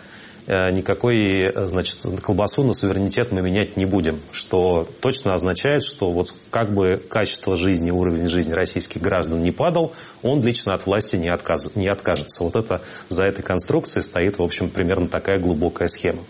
никакой, значит, колбасу на суверенитет мы менять не будем, что точно означает, что вот как бы качество жизни, уровень жизни российских граждан не падал, он лично от власти не, отказ, не откажется. Вот это, за этой конструкцией стоит, в общем, примерно такая глубокая схема.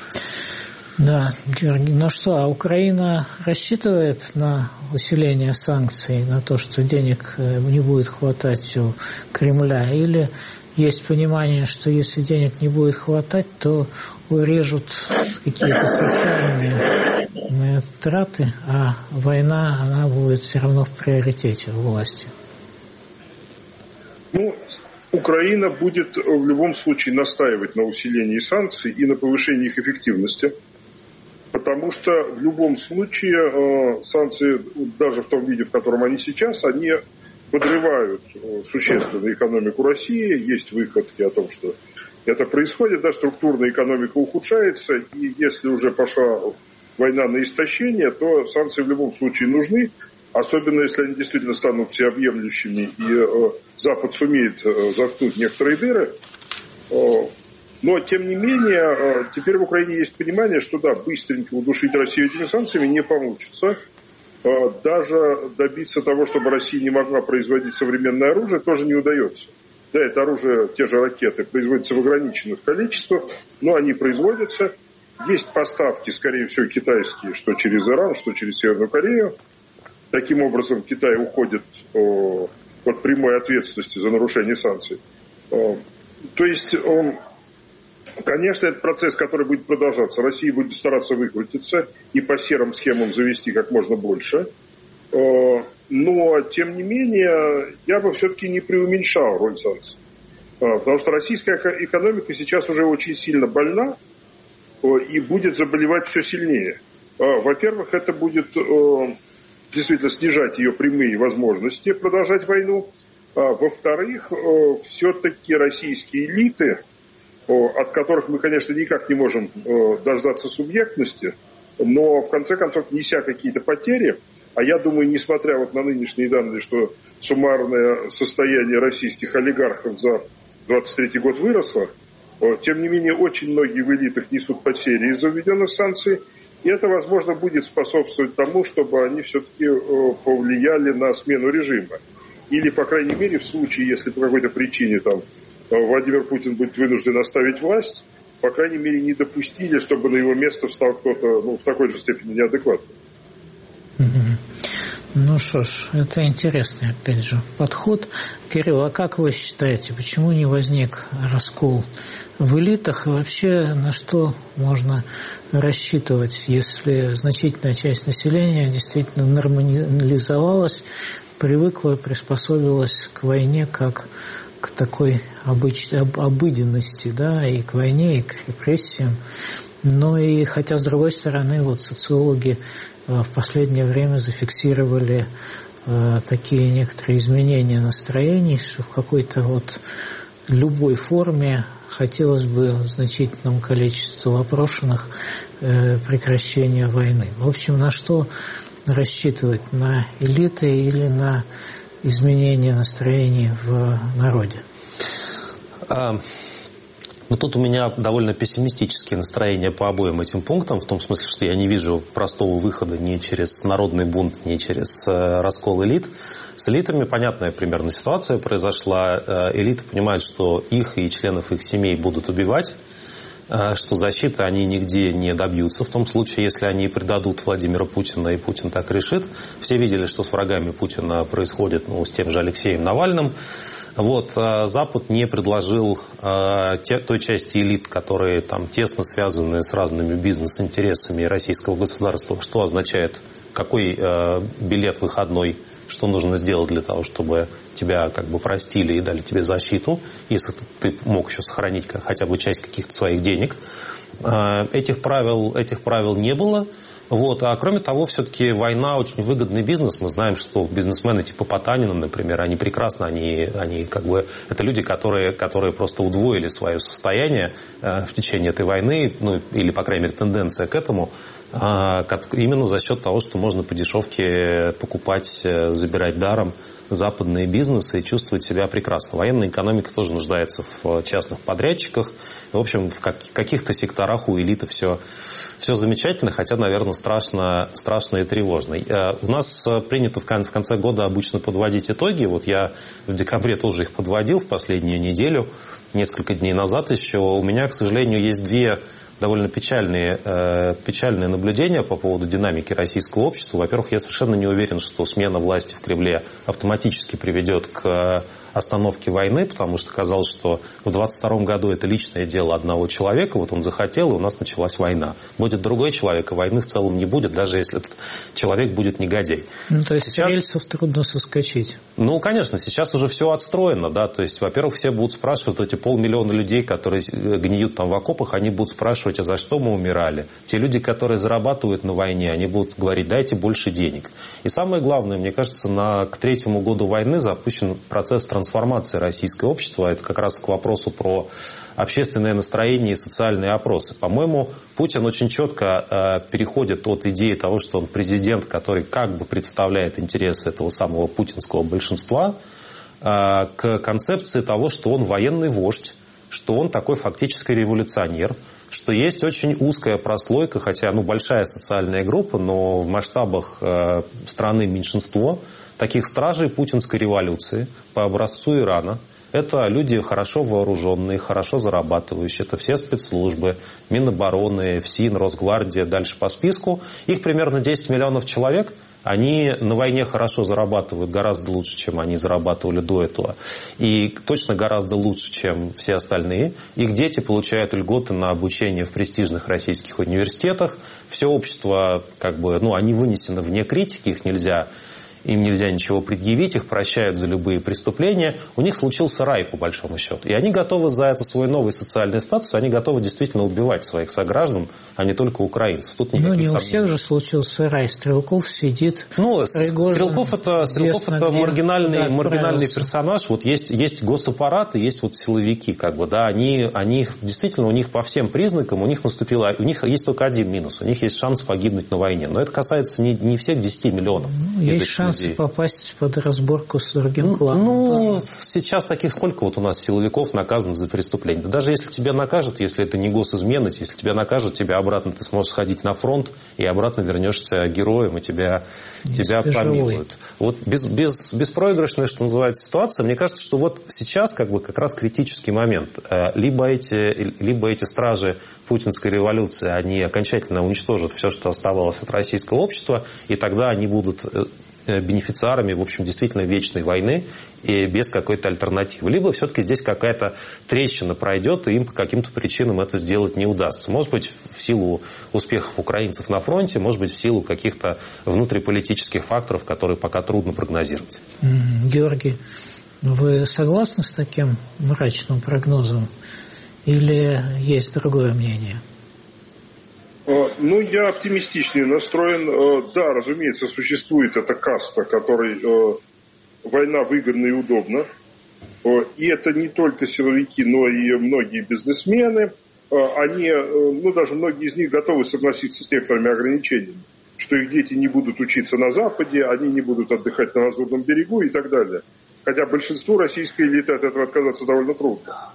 Да, Георгий, ну что, а Украина рассчитывает на усиление санкций, на то, что денег не будет хватать у Кремля, или есть понимание, что если денег не будет хватать, то урежут какие-то социальные траты, а война, она будет все равно в приоритете у власти? Ну, Украина будет в любом случае настаивать на усилении санкций и на повышении их эффективности. Потому что в любом случае санкции, даже в том виде, в котором они сейчас, они подрывают существенно экономику России. Есть выходки о том, что это происходит, да, структурная экономика ухудшается, и если уже пошла война на истощение, то санкции в любом случае нужны, особенно если они действительно станут всеобъемлющими, и э, Запад сумеет э, заткнуть некоторые дыры. Э, но, тем не менее, э, теперь в Украине есть понимание, что, да, быстренько удушить Россию этими санкциями не получится. Э, даже добиться того, чтобы Россия не могла производить современное оружие, тоже не удается. Да, это оружие, те же ракеты, производятся в ограниченных количествах, но они производятся. Есть поставки, скорее всего, китайские, что через Иран, что через Северную Корею. Таким образом, Китай уходит о, от прямой ответственности за нарушение санкций. О, то есть, о, конечно, это процесс, который будет продолжаться. Россия будет стараться выкрутиться и по серым схемам завести как можно больше. О, но, тем не менее, я бы все-таки не преуменьшал роль санкций. О, потому что российская экономика сейчас уже очень сильно больна и будет заболевать все сильнее. Во-первых, это будет действительно снижать ее прямые возможности продолжать войну. Во-вторых, все-таки российские элиты, от которых мы, конечно, никак не можем дождаться субъектности, но в конце концов, неся какие-то потери, а я думаю, несмотря вот на нынешние данные, что суммарное состояние российских олигархов за двадцать третий год выросло, тем не менее, очень многие в элитах несут потери из-за введенных санкций, и это, возможно, будет способствовать тому, чтобы они все-таки повлияли на смену режима. Или, по крайней мере, в случае, если по какой-то причине там Владимир Путин будет вынужден оставить власть, по крайней мере, не допустили, чтобы на его место встал кто-то, ну, в такой же степени неадекватный. Ну что ж, это интересный, опять же, подход. Кирилл, а как вы считаете, почему не возник раскол в элитах? И вообще, на что можно рассчитывать, если значительная часть населения действительно нормализовалась, привыкла, приспособилась к войне как к такой обыч... обыденности, да, и к войне, и к репрессиям? Но и хотя, с другой стороны, вот социологи в последнее время зафиксировали э, такие некоторые изменения настроений, что в какой-то вот любой форме хотелось бы значительному количеству опрошенных э, прекращения войны. В общем, на что рассчитывать? На элиты или на изменение настроений в народе? А... Но тут у меня довольно пессимистические настроения по обоим этим пунктам, в том смысле, что я не вижу простого выхода ни через народный бунт, ни через э, раскол элит. С элитами понятная примерно ситуация произошла. Э, элиты понимают, что их и членов их семей будут убивать, э, что защиты они нигде не добьются в том случае, если они предадут Владимира Путина, и Путин так решит. Все видели, что с врагами Путина происходит, ну, с тем же Алексеем Навальным. Вот, Запад не предложил э, те, той части элит, которые там тесно связаны с разными бизнес-интересами российского государства, что означает, какой э, билет выходной, что нужно сделать для того, чтобы тебя как бы простили и дали тебе защиту, если ты мог еще сохранить хотя бы часть каких-то своих денег. Э, этих правил, этих правил не было. Вот. А кроме того, все-таки война очень выгодный бизнес. Мы знаем, что бизнесмены типа Потанина, например, они прекрасно, они, они как бы, это люди, которые, которые просто удвоили свое состояние э, в течение этой войны, ну, или, по крайней мере, тенденция к этому, э, как, именно за счет того, что можно по дешевке покупать, э, забирать даром западные бизнесы и чувствовать себя прекрасно. Военная экономика тоже нуждается в частных подрядчиках. В общем, в каких-то секторах у элиты все, все замечательно, хотя, наверное, страшно, страшно и тревожно. У нас принято в конце года обычно подводить итоги. Вот я в декабре тоже их подводил в последнюю неделю, несколько дней назад еще. У меня, к сожалению, есть две довольно печальные, э, печальные наблюдения по поводу динамики российского общества. Во-первых, я совершенно не уверен, что смена власти в Кремле автоматически приведет к остановке войны, потому что казалось, что в двадцать втором году это личное дело одного человека, вот он захотел, и у нас началась война. Будет другой человек, и войны в целом не будет, даже если этот человек будет негодяй. Ну, то есть сейчас... с рельсов трудно соскочить. Ну, конечно, сейчас уже все отстроено, да, то есть, во-первых, все будут спрашивать, эти полмиллиона людей, которые гниют там в окопах, они будут спрашивать, спрашивать, а за что мы умирали. Те люди, которые зарабатывают на войне, они будут говорить, дайте больше денег. И самое главное, мне кажется, на, к третьему году войны запущен процесс трансформации российского общества. Это как раз к вопросу про общественное настроение и социальные опросы. По-моему, Путин очень четко э, переходит от идеи того, что он президент, который как бы представляет интересы этого самого путинского большинства, э, к концепции того, что он военный вождь, что он такой фактически революционер, что есть очень узкая прослойка, хотя ну, большая социальная группа, но в масштабах э, страны меньшинство, таких стражей путинской революции по образцу Ирана. Это люди хорошо вооруженные, хорошо зарабатывающие. Это все спецслужбы, Минобороны, ФСИН, Росгвардия, дальше по списку. Их примерно десять миллионов человек. Они на войне хорошо зарабатывают, гораздо лучше, чем они зарабатывали до этого. И точно гораздо лучше, чем все остальные. Их дети получают льготы на обучение в престижных российских университетах. Все общество, как бы, ну, они вынесены вне критики, их нельзя... Им нельзя ничего предъявить, их прощают за любые преступления. У них случился рай, по большому счету. И они готовы за это свой новый социальный статус, они готовы действительно убивать своих сограждан, а не только украинцев. Тут никаких ну, не сомнений. у всех же случился рай. Стрелков сидит. Ну, Стрелков это, Стрелков это маргинальный, маргинальный персонаж. Вот есть, есть госаппарат и есть вот силовики. Как бы, да, они, они, действительно, у них по всем признакам, у них наступило, у них есть только один минус. У них есть шанс погибнуть на войне. Но это касается не, не всех десяти миллионов. Ну, есть шанс попасть под разборку с другим кланом. Ну, сейчас таких сколько вот у нас силовиков наказано за преступление? Да даже если тебя накажут, если это не госизмена, если тебя накажут, тебя обратно ты сможешь сходить на фронт и обратно вернешься героем, и тебя, тебя помилуют. Вот без, без, беспроигрышная, что называется, ситуация. Мне кажется, что вот сейчас как бы как раз критический момент. Либо эти, либо эти стражи путинской революции, они окончательно уничтожат все, что оставалось от российского общества, и тогда они будут бенефициарами, в общем, действительно вечной войны и без какой-то альтернативы. Либо все-таки здесь какая-то трещина пройдет, и им по каким-то причинам это сделать не удастся. Может быть, в силу успехов украинцев на фронте, может быть, в силу каких-то внутриполитических факторов, которые пока трудно прогнозировать. Георгий, вы согласны с таким мрачным прогнозом? Или есть другое мнение? Ну, я оптимистичнее настроен. Да, разумеется, существует эта каста, которой война выгодна и удобна. И это не только силовики, но и многие бизнесмены. Они, ну, даже многие из них готовы согласиться с некоторыми ограничениями, что их дети не будут учиться на Западе, они не будут отдыхать на Лазурном берегу и так далее. Хотя большинству российской элиты от этого отказаться довольно трудно.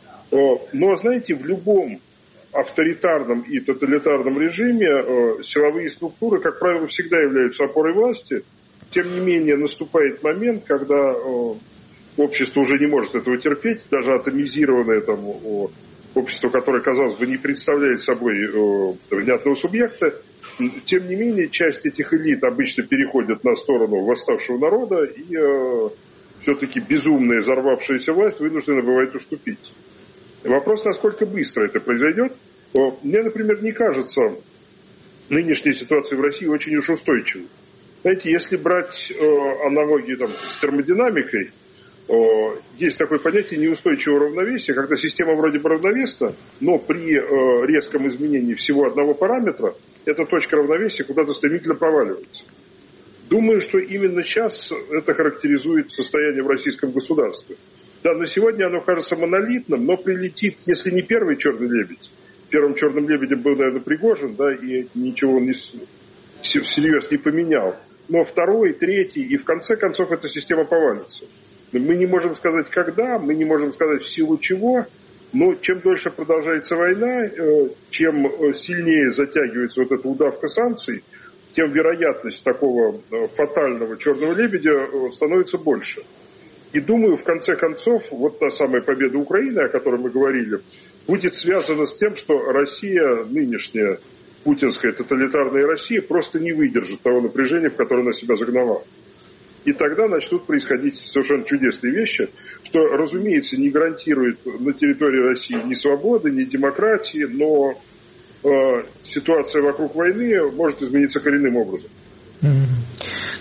Но, знаете, в любом авторитарном и тоталитарном режиме э, силовые структуры, как правило, всегда являются опорой власти. Тем не менее, наступает момент, когда э, общество уже не может этого терпеть, даже атомизированное там, э, общество, которое, казалось бы, не представляет собой э, внятного субъекта. Тем не менее, часть этих элит обычно переходит на сторону восставшего народа, и э, все-таки безумная взорвавшаяся власть вынуждена бывает уступить. Вопрос, насколько быстро это произойдет. Мне, например, не кажется нынешняя ситуация в России очень уж устойчивой. Знаете, если брать э, аналогии там, с термодинамикой, э, есть такое понятие неустойчивого равновесия, когда система вроде бы равновесна, но при э, резком изменении всего одного параметра эта точка равновесия куда-то стремительно проваливается. Думаю, что именно сейчас это характеризует состояние в российском государстве. Да, на сегодня оно кажется монолитным, но прилетит, если не первый черный лебедь. Первым черным лебедем был, наверное, Пригожин, да, и ничего он не, всерьез не поменял. Но второй, третий, и в конце концов эта система повалится. Мы не можем сказать, когда, мы не можем сказать, в силу чего, но чем дольше продолжается война, чем сильнее затягивается вот эта удавка санкций, тем вероятность такого фатального черного лебедя становится больше. И думаю, в конце концов, вот та самая победа Украины, о которой мы говорили, будет связана с тем, что Россия, нынешняя путинская тоталитарная Россия, просто не выдержит того напряжения, в которое она себя загнала. И тогда начнут происходить совершенно чудесные вещи, что, разумеется, не гарантирует на территории России ни свободы, ни демократии, но э, ситуация вокруг войны может измениться коренным образом.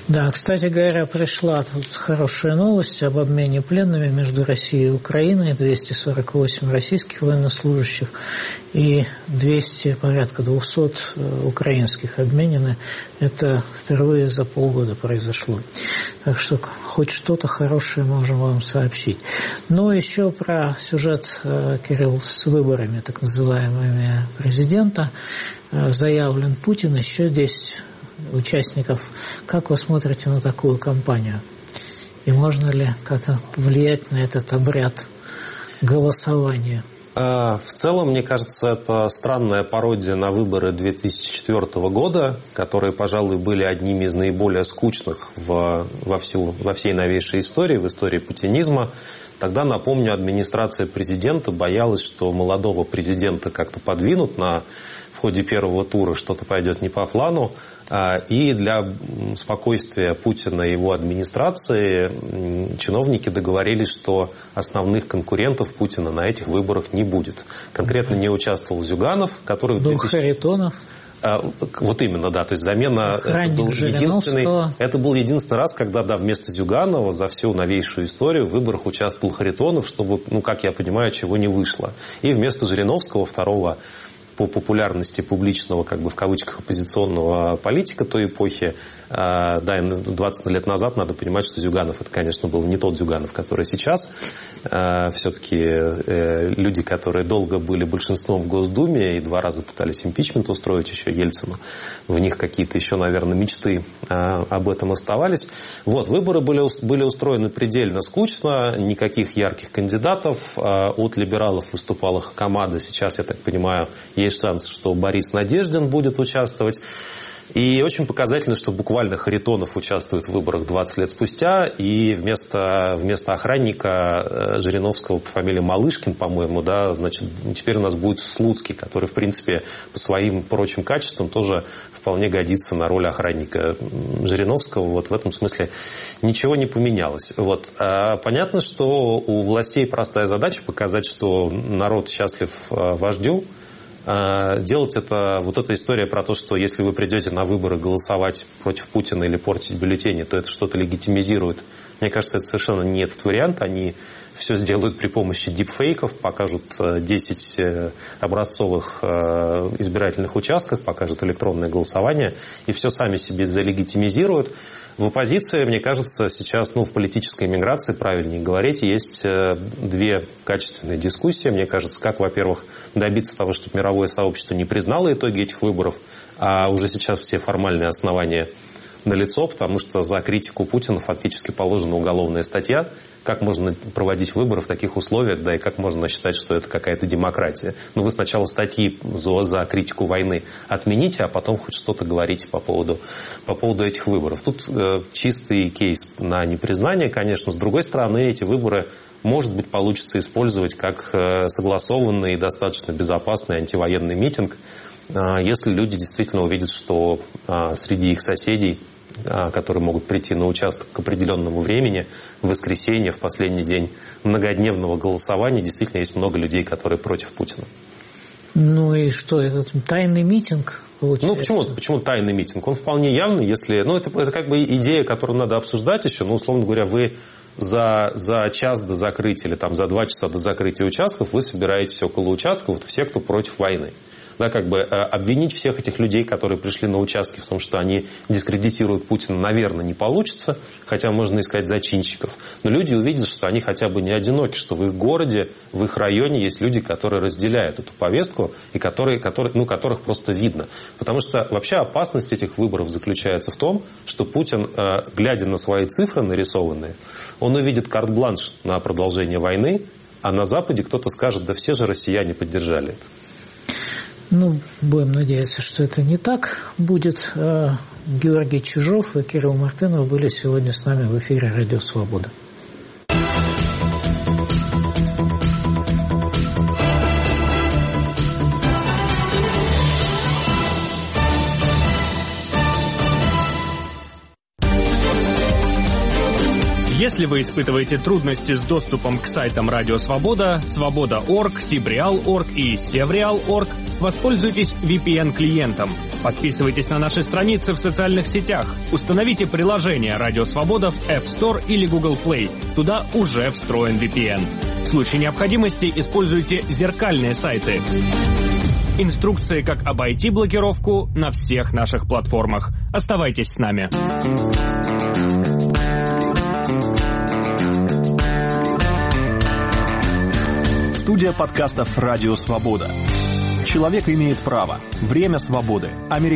Да, кстати говоря, пришла тут хорошая новость об обмене пленными между Россией и Украиной. двести сорок восемь российских военнослужащих и двести, порядка двухсот украинских обменены. Это впервые за полгода произошло. Так что хоть что-то хорошее можем вам сообщить. Но еще про сюжет, Кирилл, с выборами так называемыми президента. Заявлен Путин, еще десять участников. Как вы смотрите на такую кампанию? И можно ли как-то влиять на этот обряд голосования? В целом, мне кажется, это странная пародия на выборы две тысячи четвёртого года, которые, пожалуй, были одними из наиболее скучных в, во, всю, во всей новейшей истории, в истории путинизма. Тогда, напомню, администрация президента боялась, что молодого президента как-то подвинут на, в ходе первого тура, что-то пойдет не по плану. И для спокойствия Путина и его администрации чиновники договорились, что основных конкурентов Путина на этих выборах не будет. Конкретно не участвовал Зюганов, который... Был Харитонов. Вот именно, да, то есть замена это был, единственный, это был единственный раз, когда, да, вместо Зюганова за всю новейшую историю в выборах участвовал Харитонов, чтобы, ну, как я понимаю, чего не вышло. И вместо Жириновского, второго по популярности публичного, как бы в кавычках, оппозиционного политика той эпохи, да, двадцать лет назад надо понимать, что Зюганов, это, конечно, был не тот Зюганов, который сейчас. Все-таки люди, которые долго были большинством в Госдуме и два раза пытались импичмент устроить еще Ельцину, в них какие-то еще, наверное, мечты об этом оставались. Вот, выборы были, были устроены предельно скучно, никаких ярких кандидатов. От либералов выступала Хакамада. Сейчас, я так понимаю, есть шанс, что Борис Надеждин будет участвовать. И очень показательно, что буквально Харитонов участвует в выборах двадцать лет спустя, и вместо, вместо охранника Жириновского по фамилии Малышкин, по-моему, да, значит, теперь у нас будет Слуцкий, который, в принципе, по своим прочим качествам тоже вполне годится на роль охранника Жириновского. Вот в этом смысле ничего не поменялось. Вот. А понятно, что у властей простая задача показать, что народ счастлив вождю. Делать это, вот эта история про то, что если вы придете на выборы голосовать против Путина или портить бюллетени, то это что-то легитимизирует. Мне кажется, это совершенно не этот вариант. Они все сделают при помощи дипфейков, покажут десять образцовых избирательных участков, покажут электронное голосование, и все сами себе залегитимизируют. В оппозиции, мне кажется, сейчас, ну, в политической миграции, правильнее говорить, есть две качественные дискуссии. Мне кажется, как, во-первых, добиться того, чтобы мировое сообщество не признало итоги этих выборов, а уже сейчас все формальные основания налицо, потому что за критику Путина фактически положена уголовная статья. Как можно проводить выборы в таких условиях, да и как можно считать, что это какая-то демократия? Ну, вы сначала статьи за, за критику войны отмените, а потом хоть что-то говорите по поводу, по поводу этих выборов. Тут э, чистый кейс на непризнание, конечно. С другой стороны, эти выборы, может быть, получится использовать как э, согласованный и достаточно безопасный антивоенный митинг, э, если люди действительно увидят, что э, среди их соседей, которые могут прийти на участок к определенному времени, в воскресенье, в последний день многодневного голосования, действительно есть много людей, которые против Путина. Ну и что, этот тайный митинг получается? Ну почему, почему тайный митинг? Он вполне явный, если... Ну это, это как бы идея, которую надо обсуждать еще, но, условно говоря, вы за, за час до закрытия или там, за два часа до закрытия участков вы собираетесь около участков вот, все, кто против войны. Да, как бы обвинить всех этих людей, которые пришли на участки в том, что они дискредитируют Путина, наверное, не получится, хотя можно искать зачинщиков. Но люди увидят, что они хотя бы не одиноки, что в их городе, в их районе есть люди, которые разделяют эту повестку и которые, которые, ну, которых просто видно. Потому что вообще опасность этих выборов заключается в том, что Путин, глядя на свои цифры нарисованные, он увидит карт-бланш на продолжение войны, а на Западе кто-то скажет, да все же россияне поддержали это. Ну, будем надеяться, что это не так будет. Георгий Чижов и Кирилл Мартынов были сегодня с нами в эфире «Радио Свобода». Если Если вы испытываете трудности с доступом к сайтам Радио Свобода, Свобода точка орг, Сибреал точка орг и Севреал точка орг, воспользуйтесь ви пи эн-клиентом. Подписывайтесь на наши страницы в социальных сетях. Установите приложение Радио Свобода в App Store или Google Play. Туда уже встроен ви пи эн. В случае необходимости используйте зеркальные сайты. Инструкции, как обойти блокировку, на всех наших платформах. Оставайтесь с нами. Студия подкастов «Радио Свобода». Человек имеет право. Время свободы. Америка.